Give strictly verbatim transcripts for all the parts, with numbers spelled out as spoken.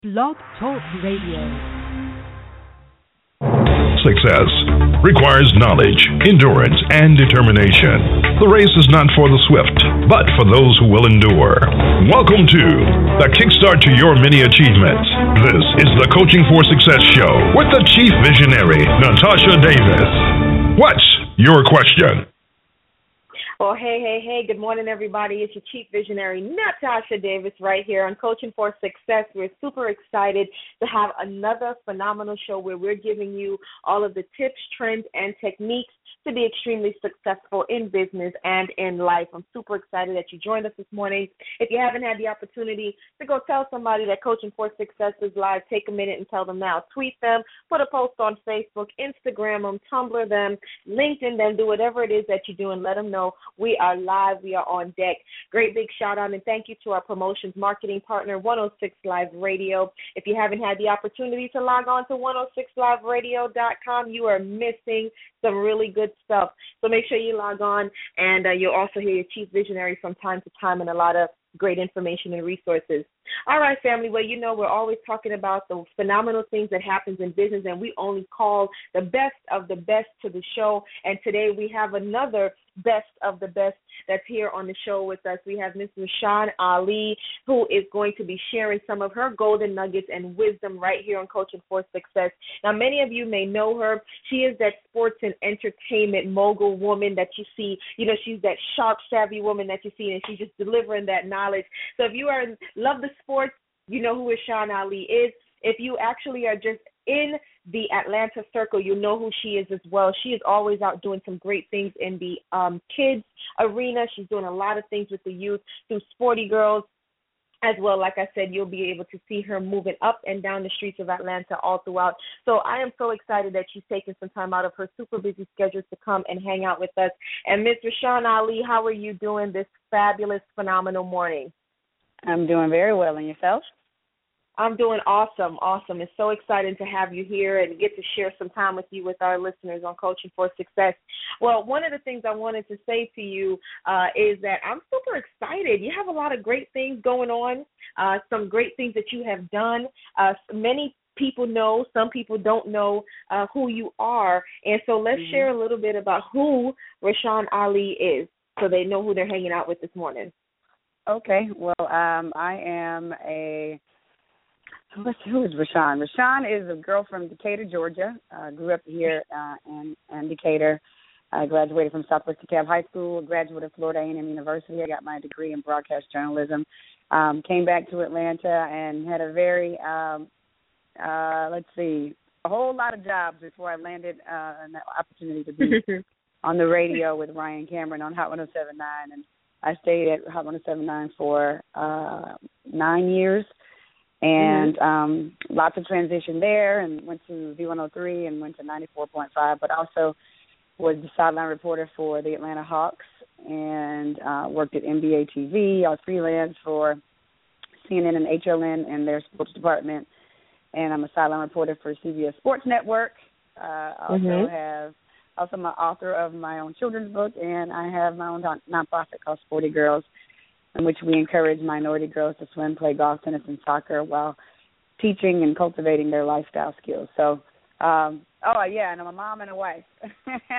Blog Talk Radio. Success requires knowledge, endurance, and determination. The race is not for the swift, but for those who will endure. Welcome to the Kickstart to Your Many Achievements. This is the Coaching for Success show with the Chief Visionary, Natasha Davis. What's your question? Well, hey, hey, hey, good morning, everybody. It's your Chief Visionary, Natasha Davis, right here on Coaching for Success. We're super excited to have another phenomenal show where we're giving you all of the tips, trends, and techniques to be extremely successful in business and in life. I'm super excited that you joined us this morning. If you haven't had the opportunity to go tell somebody that Coaching for Success is live, take a minute and tell them now. Tweet them, put a post on Facebook, Instagram them, Tumblr them, LinkedIn them, do whatever it is that you do and let them know we are live, we are on deck. Great big shout out and thank you to our promotions marketing partner, one oh six Live Radio. If you haven't had the opportunity to log on to one oh six live radio dot com, you are missing some really good stuff. So make sure you log on, and uh, you'll also hear your Chief Visionary from time to time and a lot of great information and resources. All right, family, well, you know, we're always talking about the phenomenal things that happens in business, and we only call the best of the best to the show. And today we have another best of the best that's here on the show with us. We have Miss Rashan Ali, who is going to be sharing some of her golden nuggets and wisdom right here on Coaching for Success. Now, many of you may know her. She is that sports and entertainment mogul woman that you see. You know, she's that sharp, savvy woman that you see, and she's just delivering that knowledge. So if you are love the sports, you know who Rashan Ali is. If you actually are just in the Atlanta circle, you know who she is as well. She is always out doing some great things in the um, kids arena. She's doing a lot of things with the youth through Sporty Girls as well. Like I said, you'll be able to see her moving up and down the streets of Atlanta all throughout. So I am so excited that she's taking some time out of her super busy schedule to come and hang out with us. And Miss Rashan Ali, how are you doing this fabulous, phenomenal morning? I'm doing very well. And yourself? I'm doing awesome, awesome. It's so exciting to have you here and get to share some time with you with our listeners on Coaching for Success. Well, one of the things I wanted to say to you uh, is that I'm super excited. You have a lot of great things going on, uh, some great things that you have done. Uh, many people know, some people don't know uh, who you are. And so let's mm-hmm. share a little bit about who Rashan Ali is so they know who they're hanging out with this morning. Okay. Well, um, I am a Let's see, who is Rashan? Rashan is a girl from Decatur, Georgia. Uh, grew up here uh, in, in Decatur. I graduated from Southwest DeKalb High School, graduate of Florida A and M University. I got my degree in broadcast journalism. Um, came back to Atlanta and had a very, um, uh, let's see, a whole lot of jobs before I landed uh, an opportunity to be on the radio with Ryan Cameron on Hot one oh seven point nine. And I stayed at Hot one oh seven point nine for uh, nine years. And um, lots of transition there, and went to V one oh three and went to ninety-four point five, but also was the sideline reporter for the Atlanta Hawks and uh, worked at N B A T V. I was freelance for C N N and H L N and their sports department, and I'm a sideline reporter for C B S Sports Network. Uh, I also mm-hmm. have also I'm an author of my own children's book, and I have my own non- nonprofit called Sporty Girls, in which we encourage minority girls to swim, play golf, tennis, and soccer while teaching and cultivating their lifestyle skills. So, um, oh, yeah, and I'm a mom and a wife. and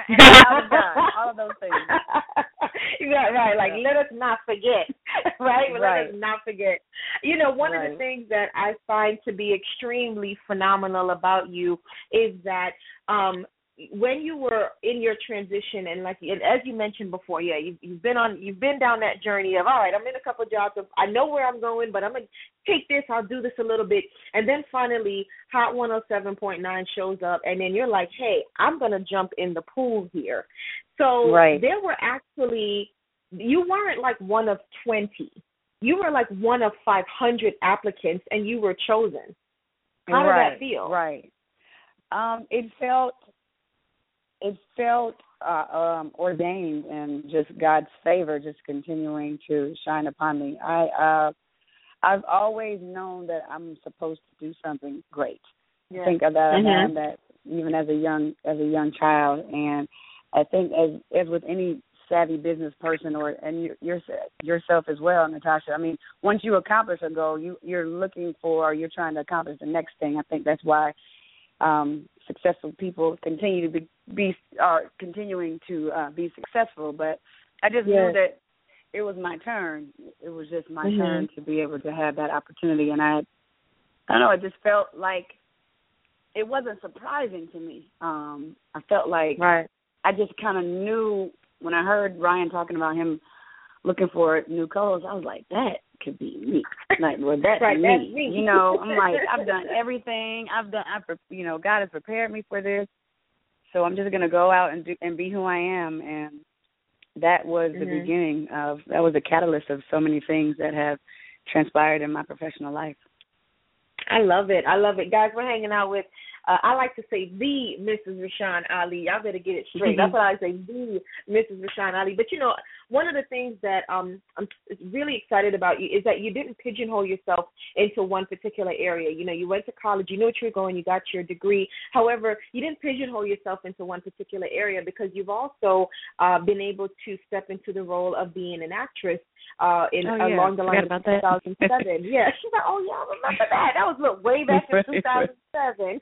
a God, all of those things. Right, right. Like, let us not forget, right? Let right. us not forget. You know, one right. of the things that I find to be extremely phenomenal about you is that um, when you were in your transition, and like and as you mentioned before, yeah, you've, you've been on, you've been down that journey of, all right, I'm in a couple of jobs, of, I know where I'm going, but I'm gonna take this, I'll do this a little bit, and then finally, Hot one oh seven point nine shows up, and then you're like, hey, I'm gonna jump in the pool here. So right. there were actually, you weren't like one of twenty, you were like one of five hundred applicants, and you were chosen. How right. did that feel? Right. Um, it felt. It felt uh, um, ordained and just God's favor just continuing to shine upon me. I, uh, I've always known that I'm supposed to do something great. Yeah. I think that mm-hmm. I learned that even as a young as a young child, and I think as as with any savvy business person, or and you, your, yourself as well, Natasha. I mean, once you accomplish a goal, you, you're looking for, or you're trying to accomplish the next thing. I think that's why um, successful people continue to be, be are continuing to uh, be successful. But I just yes. knew that it was my turn. It was just my mm-hmm. turn to be able to have that opportunity, and I, I don't know, it just felt like it wasn't surprising to me. Um, I felt like right. I just kind of knew when I heard Ryan talking about him looking for new co-hosts, I was like, that could be me. Like, well, that's, right, me. that's me. You know, I'm like, I've done everything. I've done, I've, you know, God has prepared me for this. So I'm just going to go out and do, and be who I am. And that was mm-hmm. the beginning of, that was the catalyst of so many things that have transpired in my professional life. I love it. I love it. Guys, we're hanging out with, uh, I like to say the Missus Rashawn Ali. Y'all better get it straight. That's what I say, the Missus Rashawn Ali. But, you know, one of the things that um, I'm really excited about you is that you didn't pigeonhole yourself into one particular area. You know, you went to college, you knew what you were going, you got your degree. However, you didn't pigeonhole yourself into one particular area because you've also uh, been able to step into the role of being an actress uh, in oh, yeah. along the line of two thousand seven. Yeah, she's like, oh, yeah, I remember that. That was look, way back in two thousand seven,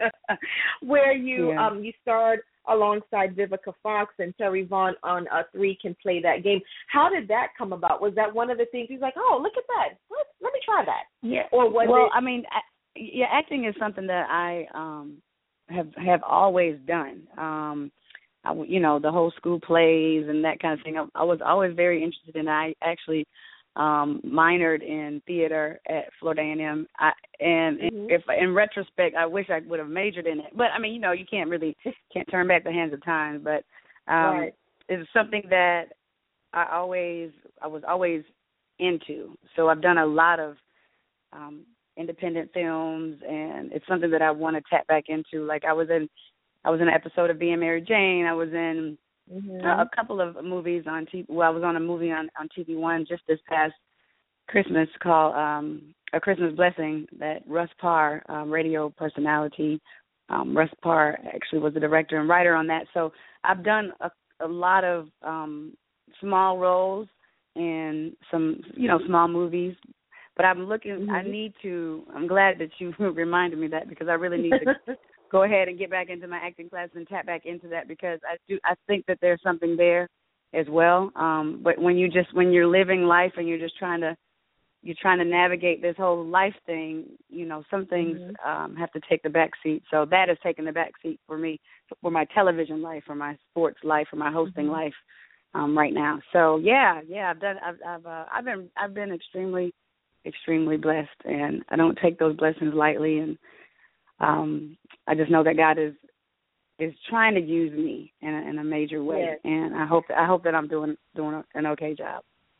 where you yeah. um you starred alongside Vivica Fox and Terry Vaughn on uh, Three Can Play That Game. How did that come about? Was that one of the things he's like, oh, look at that. Let, let me try that. Yeah. Or was well, it? I mean, I, yeah, acting is something that I um have have always done. Um, I, you know, the whole school plays and that kind of thing. I, I was always very interested in. I actually um, minored in theater at Florida A and M. I, and mm-hmm. if in retrospect, I wish I would have majored in it. But I mean, you know, you can't really can't turn back the hands of time. But um, right. it's something that I always I was always into. So I've done a lot of um, independent films, and it's something that I want to tap back into. Like I was in. I was in an episode of Being Mary Jane. I was in mm-hmm. a, a couple of movies on T V. Well, I was on a movie on, on T V One just this past Christmas called um, A Christmas Blessing that Russ Parr, um, radio personality, um, Russ Parr actually was the director and writer on that. So I've done a, a lot of um, small roles in some, you know, small movies. But I'm looking, mm-hmm. I need to, I'm glad that you reminded me that because I really need to go ahead and get back into my acting class and tap back into that because I do. I think that there's something there as well. Um, but when you just when you're living life and you're just trying to you're trying to navigate this whole life thing, you know, some things mm-hmm. um, have to take the back seat. So that has taken the back seat for me for my television life, for my sports life, for my hosting mm-hmm. life um, right now. So yeah, yeah, I've done. I've I've, uh, I've been I've been extremely extremely blessed, and I don't take those blessings lightly. And Um, I just know that God is is trying to use me in a, in a major way, yes. and I hope that, I hope that I'm doing doing an okay job.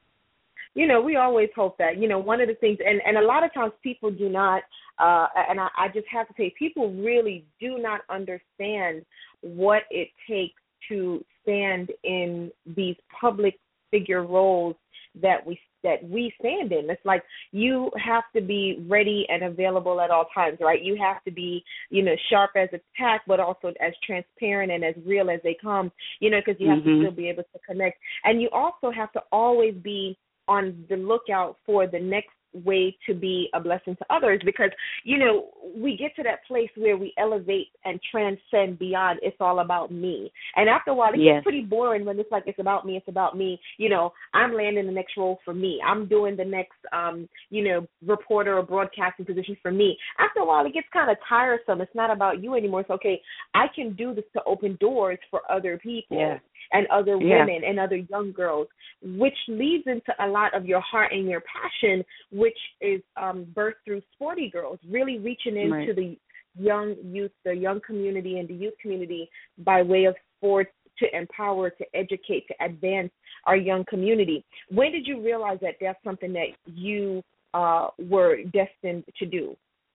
You know, we always hope that. You know, one of the things, and, and a lot of times people do not, uh, and I, I just have to say, people really do not understand what it takes to stand in these public figure roles that we that we stand in. It's like you have to be ready and available at all times, right? You have to be, you know, sharp as a tack, but also as transparent and as real as they come, you know, because you have mm-hmm. to still be able to connect. And you also have to always be on the lookout for the next way to be a blessing to others because, you know, we get to that place where we elevate and transcend beyond it's all about me. And after a while, it yes. gets pretty boring when it's like it's about me, it's about me. You know, I'm landing the next role for me. I'm doing the next, um, you know, reporter or broadcasting position for me. After a while, it gets kind of tiresome. It's not about you anymore. It's okay, I can do this to open doors for other people. Yeah. And other yeah. women and other young girls, which leads into a lot of your heart and your passion, which is um, birthed through Sporty Girls, really reaching into right. the young youth, the young community and the youth community by way of sports to empower, to educate, to advance our young community. When did you realize that that's something that you uh, were destined to do?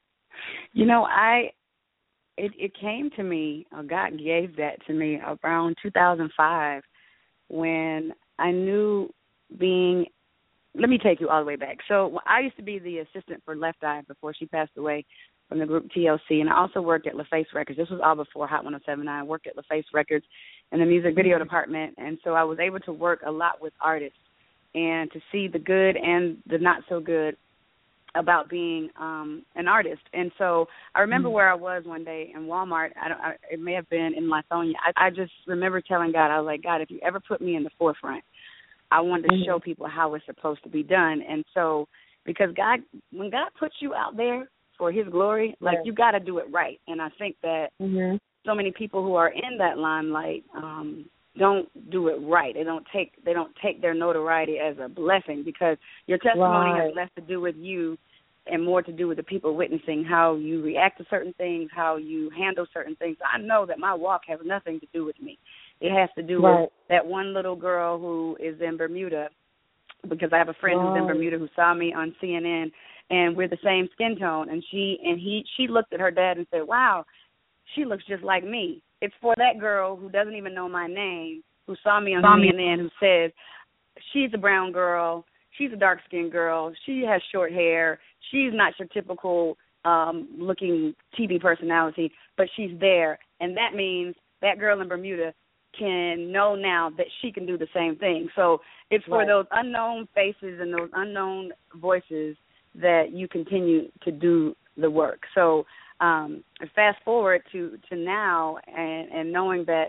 You know, I... It, it came to me, or God gave that to me around two thousand five when I knew being, let me take you all the way back. So I used to be the assistant for Left Eye before she passed away from the group T L C, and I also worked at LaFace Records. This was all before Hot one oh seven point nine. I worked at LaFace Records in the music video department, and so I was able to work a lot with artists and to see the good and the not so good about being um, an artist. And so I remember mm-hmm. where I was one day in Walmart. I don't. I, it may have been in Lithonia. I, I just remember telling God, I was like, God, if you ever put me in the forefront, I wanted to mm-hmm. show people how it's supposed to be done. And so because God, when God puts you out there for his glory, like yeah. you got to do it right. And I think that mm-hmm. so many people who are in that limelight um, don't do it right. They don't take they don't take their notoriety as a blessing, because your testimony right. has less to do with you and more to do with the people witnessing how you react to certain things, how you handle certain things. I know that my walk has nothing to do with me. It has to do right. with that one little girl who is in Bermuda, because I have a friend right. who's in Bermuda who saw me on C N N, and we're the same skin tone, and she and he she looked at her dad and said, wow, she looks just like me. It's for that girl who doesn't even know my name, who saw me on C N N, who says, she's a brown girl, she's a dark-skinned girl, she has short hair, she's not your typical um, looking T V personality, but she's there. And that means that girl in Bermuda can know now that she can do the same thing. So it's for right. those unknown faces and those unknown voices that you continue to do the work. So um, fast forward to, to now and, and knowing that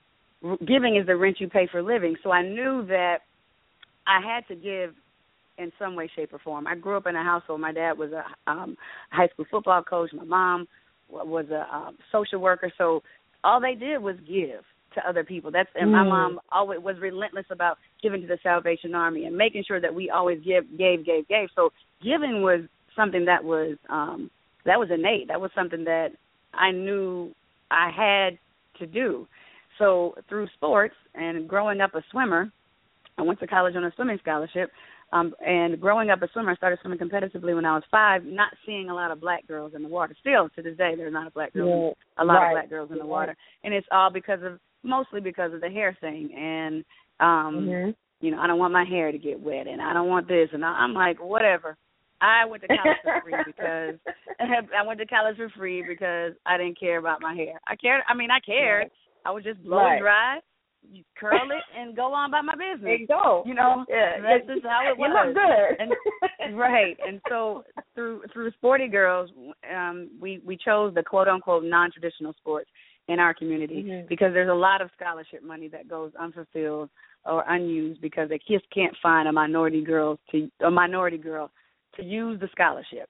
giving is the rent you pay for living. So I knew that I had to give in some way, shape, or form. I grew up in a household. My dad was a um, high school football coach. My mom was a um, social worker. So all they did was give to other people. That's and my mm. mom always was relentless about giving to the Salvation Army and making sure that we always give, gave, gave, gave. So giving was something that was um, that was innate. That was something that I knew I had to do. So through sports and growing up a swimmer, I went to college on a swimming scholarship. Um, and growing up a swimmer, I started swimming competitively when I was five, not seeing a lot of black girls in the water. Still, to this day, there's not a black girl, yeah, a lot right. of black girls in the water. And it's all because of, mostly because of the hair thing. And, um, mm-hmm. you know, I don't want my hair to get wet, and I don't want this. And I, I'm like, whatever. I went to college for free because I went to college for free because I didn't care about my hair. I cared. I mean, I cared. Right. I would just blow right. it dry, you curl it, and go on about my business. There you go. You know, yeah, that's just how it was. You look good. And, right. And so through through Sporty Girls, um, we, we chose the quote-unquote non-traditional sports in our community mm-hmm. because there's a lot of scholarship money that goes unfulfilled or unused because they just can't find a minority girl to a minority girl to use the scholarship.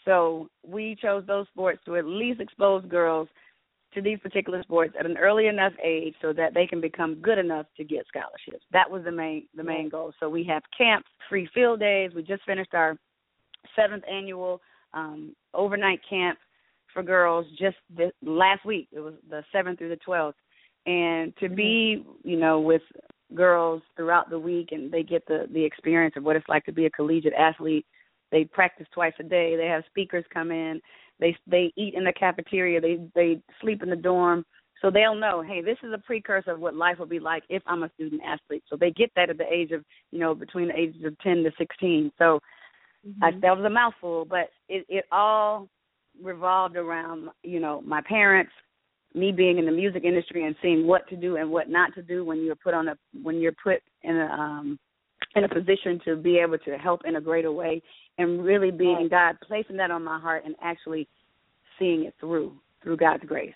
So we chose those sports to at least expose girls to these particular sports at an early enough age so that they can become good enough to get scholarships. That was the main the main goal. So we have camps, free field days. We just finished our seventh annual um, overnight camp for girls just this, last week. It was the seventh through the twelfth. And to be, you know, with girls throughout the week, and they get the, the experience of what it's like to be a collegiate athlete. They practice twice a day. They have speakers come in. They they eat in the cafeteria. They they sleep in the dorm. So they'll know, hey, this is a precursor of what life will be like if I'm a student athlete. So they get that at the age of, you know, between the ages of ten to sixteen. So mm-hmm. I, that was a mouthful, but it, it all revolved around, you know, my parents, me being in the music industry and seeing what to do and what not to do when you're put on a when you're put in a um, in a position to be able to help in a greater way, and really being God, placing that on my heart and actually seeing it through, through God's grace.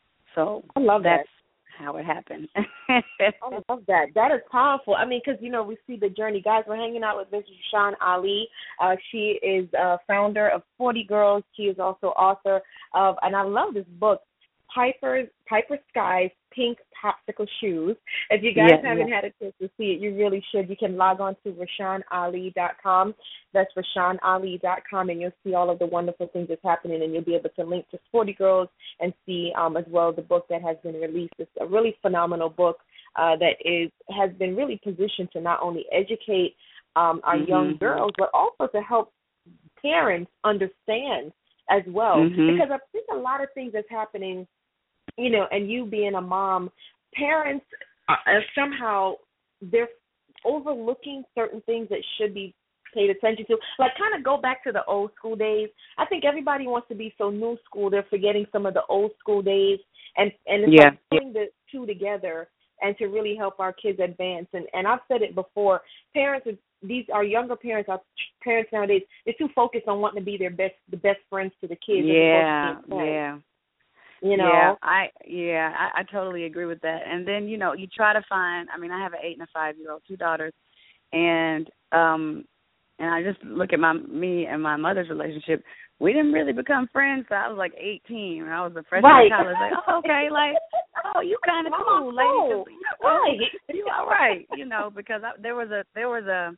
So I love that's that. how it happened. I love that. That is powerful. I mean, because, you know, we see the journey. Guys, we're hanging out with Missus Rashawn Ali. Uh, she is uh, founder of forty Girls. She is also author of, and I love this book, Piper's, Piper Sky's Pink Popsicle Shoes. If you guys yeah, haven't yeah. had a chance to see it, you really should. You can log on to Rashawn Ali dot com. That's Rashawn Ali dot com, and you'll see all of the wonderful things that's happening, and you'll be able to link to Sporty Girls and see um, as well the book that has been released. It's a really phenomenal book uh, that is has been really positioned to not only educate um, our mm-hmm. young girls, but also to help parents understand as well. Mm-hmm. Because I think a lot of things that's happening, you know, and you being a mom, parents uh, somehow they're overlooking certain things that should be paid attention to. Like, kind of go back to the old school days. I think everybody wants to be so new school, they're forgetting some of the old school days, and, and it's yeah. like putting the two together and to really help our kids advance. And, and I've said it before, parents, these are younger parents, our parents nowadays, they're too focused on wanting to be their best, the best friends to the kids. Yeah, as opposed to being yeah. You know, yeah, I yeah, I, I totally agree with that. And then you know, you try to find. I mean, I have an eight and a five year old, two daughters, and um, and I just look at my me and my mother's relationship. We didn't really become friends. So I was like eighteen, and I was a freshman right. in college. Like, oh, okay, like, oh, you kind of cool, lady. Oh, right, you all right, you know, because I, there was a there was a,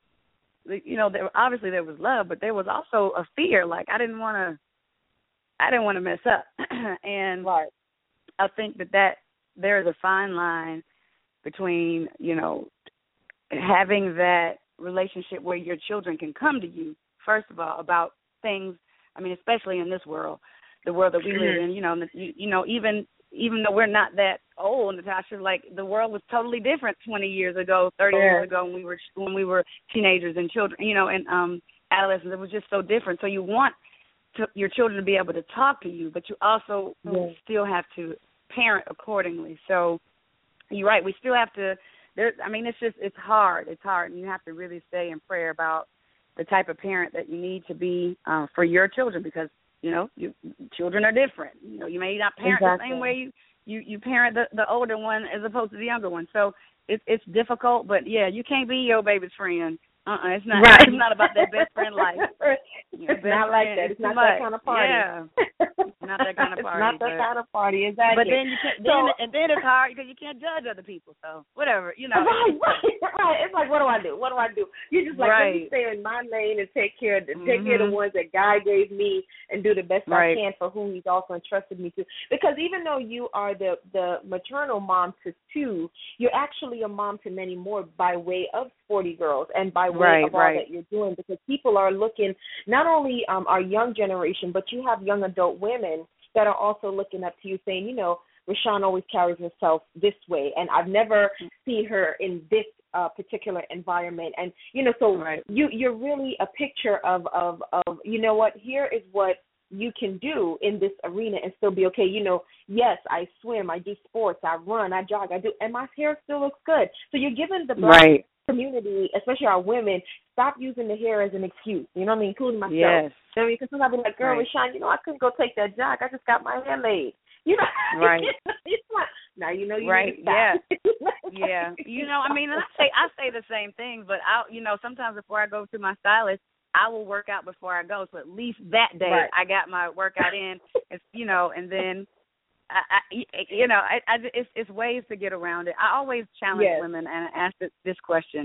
you know, there obviously there was love, but there was also a fear. Like I didn't want to. I didn't want to mess up, and right. I think that, that there is a fine line between, you know, having that relationship where your children can come to you, first of all, about things, I mean, especially in this world, the world that we live in, you know, you, you know, even even though we're not that old, Natasha, like the world was totally different twenty years ago, thirty yeah. years ago when we were when we were teenagers and children, you know, and um, adolescents. It was just so different. So you want to, your children to be able to talk to you, but you also yeah. still have to parent accordingly. So you're right. We still have to. There. I mean, it's just it's hard. It's hard, and you have to really stay in prayer about the type of parent that you need to be uh, for your children, because you know, you, children are different. You know, you may not parent exactly. the same way you you, you parent the, the older one as opposed to the younger one. So it's it's difficult, but yeah, you can't be your baby's friend. Uh-uh, it's not. Right. It's not about that best friend life. You know, it's not like that. It's not much. that kind of party. Yeah, it's not that kind of party. It's not that kind of party, exactly. But then you can't. Then, so, and then it's hard because you can't judge other people. So whatever, you know. Right, right, right. It's like, what do I do? What do I do? You just like right. let me stay in my lane and take care of the, mm-hmm. take care of the ones that God gave me and do the best right. I can for whom He's also entrusted me to. Because even though you are the the maternal mom to two, you're actually a mom to many more by way of Sporty Girls and by way right, of all right. that you're doing, because people are looking, not only um, our young generation, but you have young adult women that are also looking up to you saying, you know, Rashawn always carries herself this way, and I've never seen her in this uh, particular environment. And, you know, so right. you, you're really a picture of, of, of, you know what, here is what you can do in this arena and still be okay. You know, yes, I swim, I do sports, I run, I jog, I do, and my hair still looks good. So you're giving the black right. community, especially our women, stop using the hair as an excuse. You know what I mean? Including myself. Yes. You know, because sometimes I'm like, girl, right. Rashawn, you know, I couldn't go take that jog. I just got my hair laid. You know? Right. It's like, now you know you right. need to stop. Yeah. yeah. You know, I mean, and I say I say the same thing, but I, you know, sometimes before I go to my stylist, I will work out before I go. So at least that day right. I got my workout in. It's, you know, and then. I, I, you know, I, I, it's, it's ways to get around it. I always challenge yes. women and ask this, this question: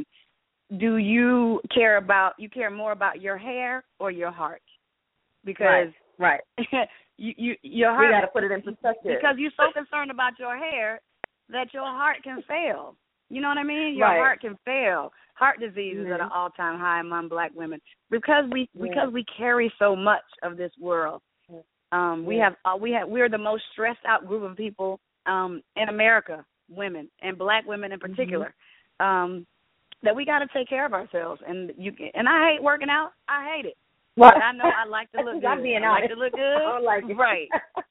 do you care about you care more about your hair or your heart? Because right, right. you, you your heart. We got to put it in perspective. Because you're so concerned about your hair that your heart can fail. You know what I mean? Your right. heart can fail. Heart disease mm-hmm. is at an all-time high among black women because we yeah. because we carry so much of this world. Um, we have uh, we have we're the most stressed out group of people um, in America, women and black women in particular. Mm-hmm. Um, that we got to take care of ourselves, and you and I hate working out. I hate it. Well, but I know I like to look good. I'm being I like honest. to look good. I don't like it. Right.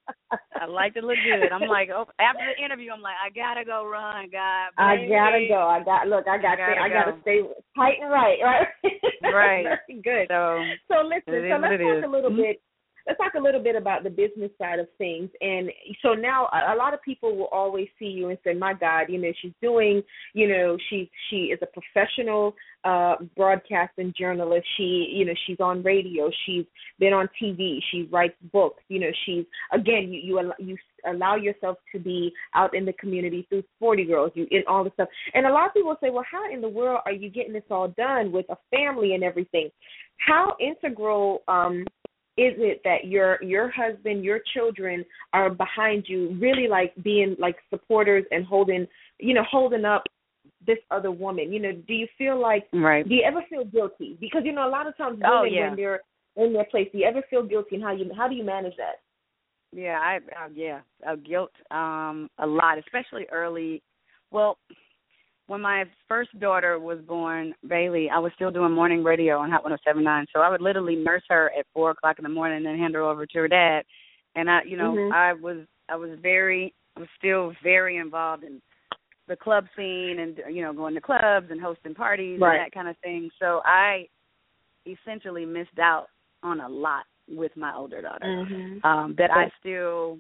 I like to look good. I'm like, oh, after the interview, I'm like, I gotta go run, God. I gotta go. I got look. I got. I, I gotta stay tight and right. Right. Right. Very good. So, so listen. So let's talk is. a little mm-hmm. bit. Let's talk a little bit about the business side of things. And so now a, a lot of people will always see you and say, my God, you know, she's doing, you know, she she is a professional uh, broadcasting journalist. She, you know, she's on radio. She's been on T V. She writes books. You know, she's, again, you you, you allow yourself to be out in the community through Sporty Girls, you in all this stuff. And a lot of people say, well, how in the world are you getting this all done with a family and everything? How integral um is it that your your husband, your children are behind you, really like being like supporters and holding, you know, holding up this other woman? You know, do you feel like, right. do you ever feel guilty? Because, you know, a lot of times women, oh, yeah. when they're in their place, do you ever feel guilty, and how you how do you manage that? Yeah, I uh, yeah, uh, guilt um, a lot, especially early. Well, when my first daughter was born, Bailey, I was still doing morning radio on Hot one oh seven point nine. So I would literally nurse her at four o'clock in the morning and then hand her over to her dad. And I, you know, mm-hmm. I was, I was very, I was still very involved in the club scene and, you know, going to clubs and hosting parties right. and that kind of thing. So I essentially missed out on a lot with my older daughter mm-hmm. um, that I still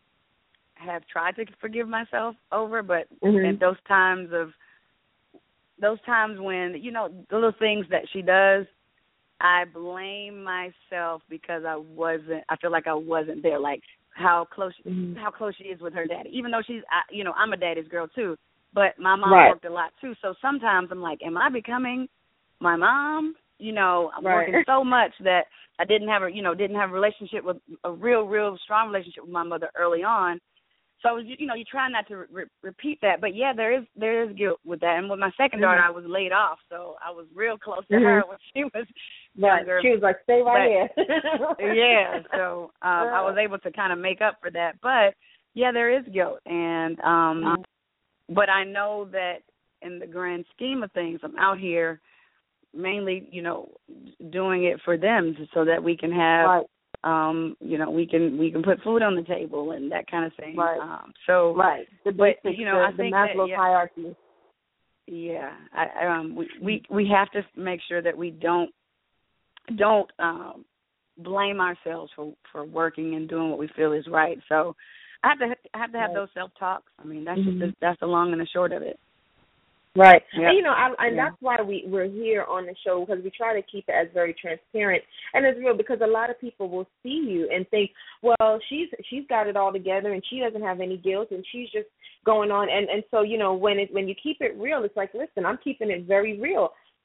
have tried to forgive myself over, but mm-hmm. at those times of, those times when, you know, the little things that she does, I blame myself because I wasn't, I feel like I wasn't there, like how close, mm-hmm. how close she is with her daddy, even though she's, I, you know, I'm a daddy's girl too, but my mom right. worked a lot too. So sometimes I'm like, am I becoming my mom? You know, I'm right. working so much that I didn't have a, you know, didn't have a relationship with, a real, real strong relationship with my mother early on. So, you know, you try not to re- repeat that. But, yeah, there is there is guilt with that. And with my second daughter, mm-hmm. I was laid off, so I was real close to mm-hmm. her when she was right. younger. She was like, stay right but, here. yeah, so um, I was able to kind of make up for that. But, yeah, there is guilt. And um, mm-hmm. But I know that in the grand scheme of things, I'm out here mainly, you know, doing it for them so that we can have right. – Um, you know, we can we can put food on the table and that kind of thing. Right. Um, so, right. The but basics, you know, the, I the think Maslow's that, yeah, hierarchy. Yeah, I, um, we, we we have to make sure that we don't don't um, blame ourselves for, for working and doing what we feel is right. So, I have to I have to have right. those self talks. I mean, that's mm-hmm. just the, that's the long and the short of it. Right. Yep. And, you know, I, and yeah. that's why we, we're here on the show, because we try to keep it as very transparent and as real, because a lot of people will see you and think, well, she's she's got it all together and she doesn't have any guilt and she's just going on. And, and so, you know, when it when you keep it real, it's like, listen, I'm keeping it very real.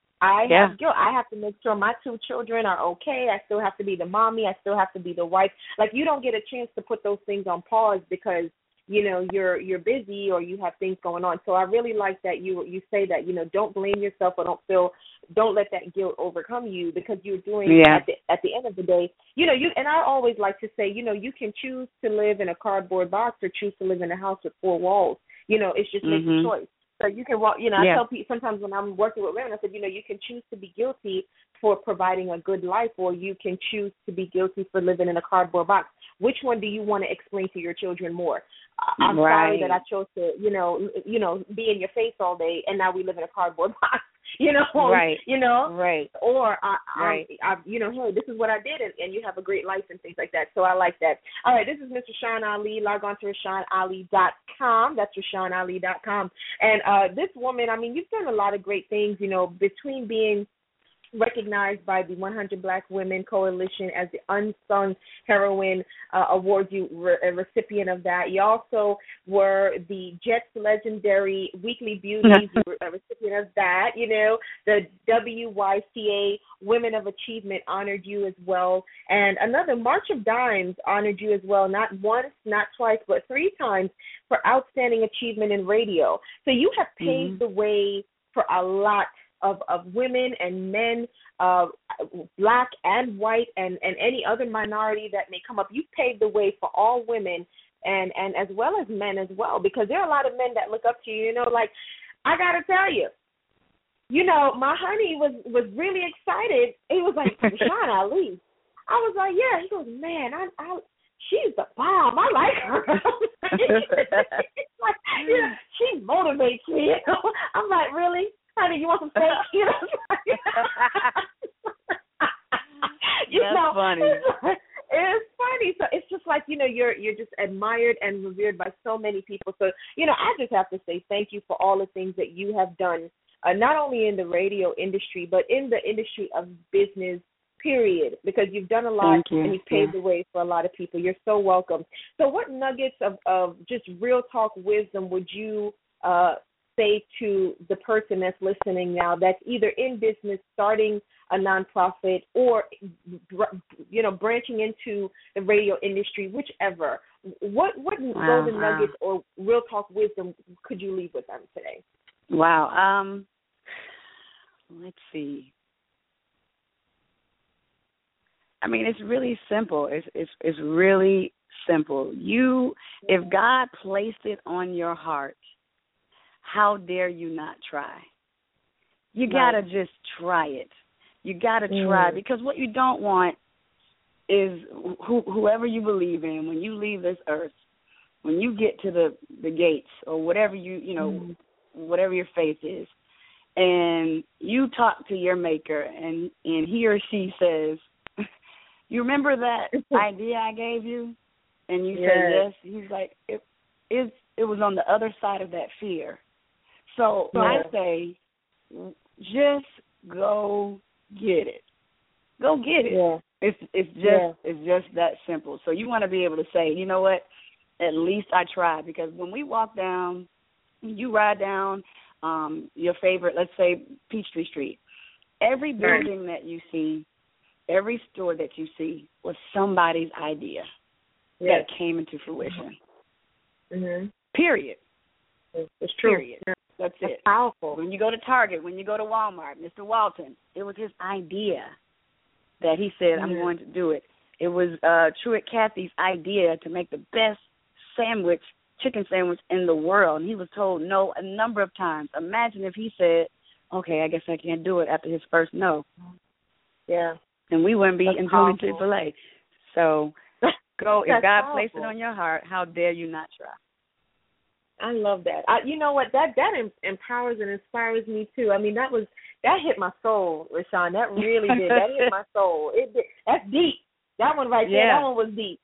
I yeah. have guilt. I have to make sure my two children are okay. I still have to be the mommy. I still have to be the wife. Like, you don't get a chance to put those things on pause because you know, you're you're busy or you have things going on. So I really like that you you say that, you know, don't blame yourself or don't feel, don't let that guilt overcome you, because you're doing yeah. at the at the end of the day, you know, you and I always like to say, you know, you can choose to live in a cardboard box or choose to live in a house with four walls. You know, it's just mm-hmm. make a choice. So you can walk, you know, yeah. I tell people sometimes when I'm working with women, I said, you know, you can choose to be guilty for providing a good life, or you can choose to be guilty for living in a cardboard box. Which one do you want to explain to your children more? I'm right. sorry that I chose to, you know, you know, be in your face all day, and now we live in a cardboard box, you know, right, you know, right, or I, right. I, I, you know, hey, this is what I did, and, and you have a great life and things like that. So I like that. All right, this is Mister Rashawn Ali. Log on to Rashawn Ali dot com. That's Rashawn Ali dot com. And uh, this woman, I mean, you've done a lot of great things, you know, between being recognized by the one hundred Black Women Coalition as the Unsung Heroine uh, Award, you were a recipient of that. You also were the Jets Legendary Weekly Beauties, you were a recipient of that. You know, the W Y C A Women of Achievement honored you as well. And another March of Dimes honored you as well, not once, not twice, but three times for outstanding achievement in radio. So you have paved mm-hmm. the way for a lot Of, of women and men, uh, Black and white, and, and any other minority that may come up. You paved the way for all women, and, and as well as men as well, because there are a lot of men that look up to you. You know, like, I got to tell you, you know, my honey was, was really excited. He was like, Rashawn Ali. I was like, yeah. He goes, man, I, I she's the bomb. I like her. Like, you know, she motivates me. You know? I'm like, really? Honey, you want some steak? You know, you That's know, funny. It's, it's funny. So it's just like, you know, you're you're just admired and revered by so many people. So, you know, I just have to say thank you for all the things that you have done, uh, not only in the radio industry, but in the industry of business, period, because you've done a lot you. and you've paved yeah. the way for a lot of people. You're so welcome. So what nuggets of, of just real talk wisdom would you uh say to the person that's listening now that's either in business, starting a nonprofit, or, you know, branching into the radio industry, whichever? What what wow, golden wow. nuggets or real talk wisdom could you leave with them today? Wow. Um, let's see. I mean, it's really simple. It's it's it's really simple. You, if God placed it on your heart, how dare you not try? You Right. got to just try it. You got to Mm. try, because what you don't want is who, whoever you believe in, when you leave this earth, when you get to the, the gates or whatever you, you know, mm. whatever your faith is, and you talk to your maker and, and he or she says, you remember that idea I gave you? And you yes. say yes. He's like, it, it, it was on the other side of that fear. So yeah. I say, just go get it. Go get it. Yeah. It's it's just yeah. it's just that simple. So you want to be able to say, you know what? At least I tried. Because when we walk down, you ride down um, your favorite, let's say Peachtree Street. Every building right. that you see, every store that you see was somebody's idea yes. that came into fruition. Mm-hmm. Period. It's true. Period. Yeah. That's, That's it. Powerful. When you go to Target, when you go to Walmart, Mister Walton, it was his idea that he said, I'm mm-hmm. going to do it. It was uh, Truett Cathy's idea to make the best sandwich, chicken sandwich in the world. And he was told no a number of times. Imagine if he said, okay, I guess I can't do it after his first no. Yeah. And we wouldn't be enjoying Chick-fil-A. So go, if God powerful. placed it on your heart, how dare you not try? I love that. I, you know what? That that em- empowers and inspires me too. I mean, that was that hit my soul, Rashawn. That really did. That hit my soul. It did. That's deep. That one right there. Yeah. That one was deep.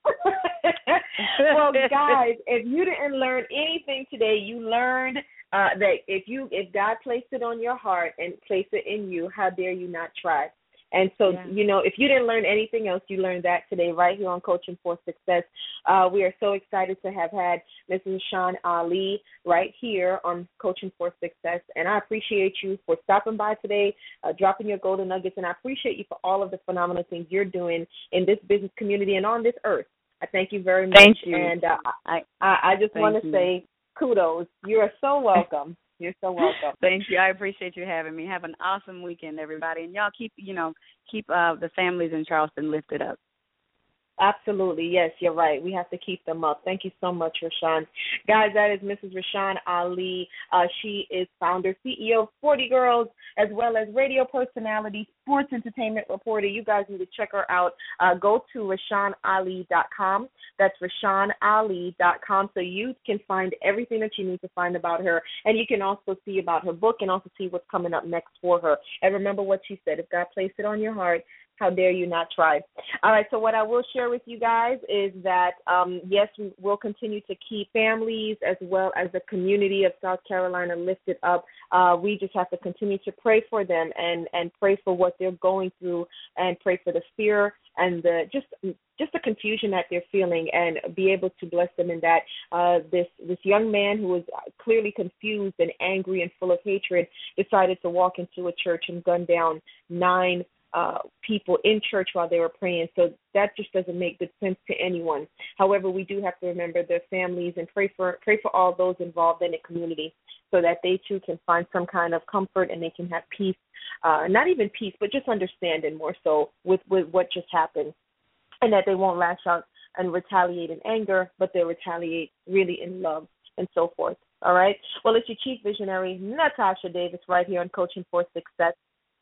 Well, guys, if you didn't learn anything today, you learned uh, that if you if God placed it on your heart and placed it in you, how dare you not try? And so, yeah. you know, if you didn't learn anything else, you learned that today right here on Coaching for Success. Uh, we are so excited to have had Missus Rashawn Ali right here on Coaching for Success. And I appreciate you for stopping by today, uh, dropping your golden nuggets, and I appreciate you for all of the phenomenal things you're doing in this business community and on this earth. I thank you very much. Thank you. And uh, I, I, I just want to say kudos. You are so welcome. You're so welcome. Thank you. I appreciate you having me. Have an awesome weekend, everybody. And y'all keep, you know, keep uh, the families in Charleston lifted up. Absolutely. Yes, you're right. We have to keep them up. Thank you so much, Rashawn. Guys, that is Missus Rashawn Ali. Uh, she is founder, C E O of forty Girls, as well as radio personality, sports entertainment reporter. You guys need to check her out. Uh, go to Rashawn Ali dot com. That's Rashawn Ali dot com. So you can find everything that you need to find about her. And you can also see about her book and also see what's coming up next for her. And remember what she said. If God placed it on your heart, how dare you not try? All right, so what I will share with you guys is that, um, yes, we will continue to keep families as well as the community of South Carolina lifted up. Uh, we just have to continue to pray for them and, and pray for what they're going through and pray for the fear and the just just the confusion that they're feeling and be able to bless them in that. Uh, this, this young man who was clearly confused and angry and full of hatred decided to walk into a church and gun down nine Uh, people in church while they were praying. So that just doesn't make good sense to anyone. However, we do have to remember their families and pray for pray for all those involved in the community so that they too can find some kind of comfort and they can have peace, uh, not even peace, but just understanding more so with, with what just happened, and that they won't lash out and retaliate in anger, but they'll retaliate really in love and so forth. All right? Well, it's your chief visionary, Natasha Davis, right here on Coaching for Success.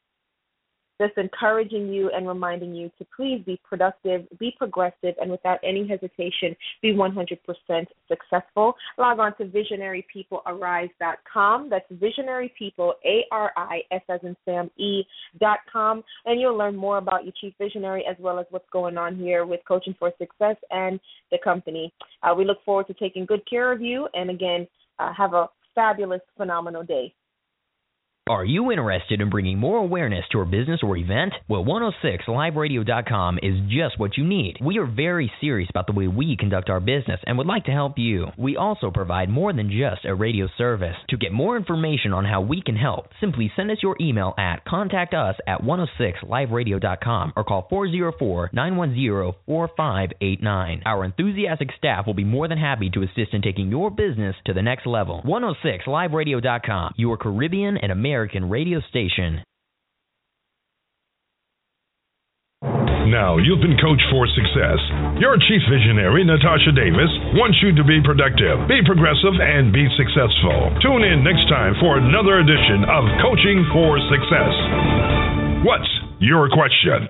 Just encouraging you and reminding you to please be productive, be progressive, and without any hesitation, be one hundred percent successful. Log on to visionary people arise dot com. That's Visionary People, A R I S as in Sam, E, dot com. And you'll learn more about your chief visionary as well as what's going on here with Coaching for Success and the company. Uh, we look forward to taking good care of you. And, again, uh, have a fabulous, phenomenal day. Are you interested in bringing more awareness to your business or event? Well, one oh six live radio dot com is just what you need. We are very serious about the way we conduct our business and would like to help you. We also provide more than just a radio service. To get more information on how we can help, simply send us your email at contact us at one oh six live radio dot com or call four oh four, nine one oh, four five eight nine. Our enthusiastic staff will be more than happy to assist in taking your business to the next level. one oh six live radio dot com, your Caribbean and American radio station. now, you've been coached for success. Your chief visionary, Natasha Davis, wants you to be productive, be progressive, and be successful. Tune in next time for another edition of Coaching for Success. What's your question?